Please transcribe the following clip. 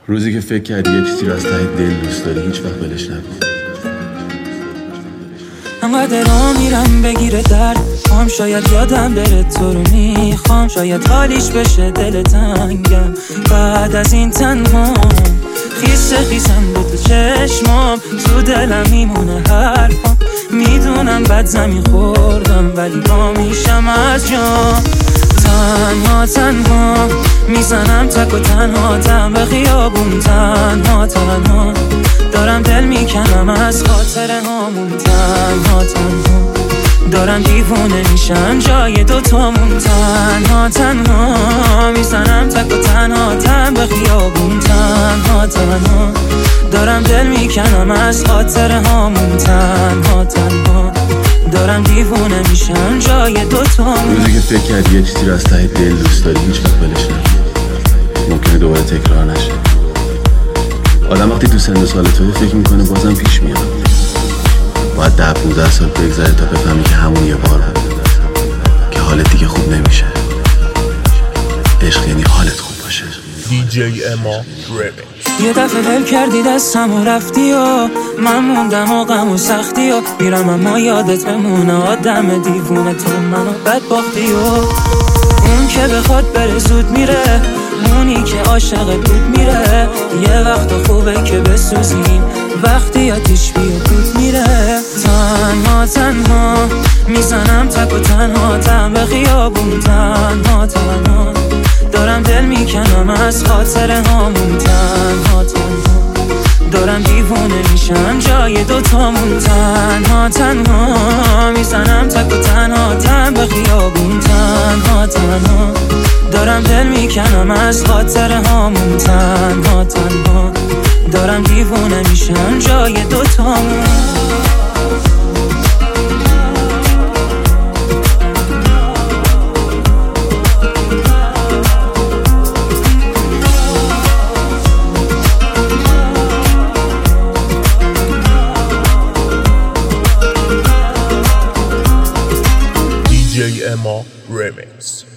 روزی که فکر کردی یه چیزی رو از ته دل دوست داری هیچ وقت ولش نکن. انقدر را میرم بگیره درد هم شاید یادم بره تو رو میخوام، شاید حالیش بشه دل تنگم بعد از این تنها خیسم به تو چشمام، تو دلم میمونه حرفام، میدونم بد زمین خوردم ولی با میشم از جام. تنها میزنم تک و تنها به خیابون، تنها دارم دل میکنم از خاطر هامون، تنها دارم دیوونه میشم جای دوتامون، تنها میزنم تک و تنها به خیابون، تنها دارم دل میکنم از خاطر هامون، تنها دارم دیوونه میشم جای دوتامون. روزی که فکر کردی یه چیزی رو از ته دل دوست داری هیچ وقت ولش نکن. ممکنه دوباره تکرار نشه. آدم وقتی تو سن سال توی فکر میکنه بازم پیش میاد. باید 10-15 سال بگذره تا بفهمی که همون یه بار بود که حالت دیگه خوب نمیشه. عشق یعنی حالت خوب باشه. DJ Ema Remix. یه دفعه ول کردی دستم و رفتی و من موندم و غم و سختی و میرم اما یادت بمونه آدم دیوونه تو منو بدبختی و اون که بخواد بره زود میره، اونی که عاشق بود میره. یه وقت خوبه که بسوزیم وقتی آتیش بیا دود میره. تنها میزنم تک و تنها به خیابون، تنها دارم دل میکنم از خاطر هامون، تنها دارم دیوونه میشم جای دوتامون، تنها میزنم تک و تنها به خیابون، تنها دارم دل میکنم از خاطر هامون، تنها دارم دیوونه میشم جای دوتامون. DJ Ema Remix.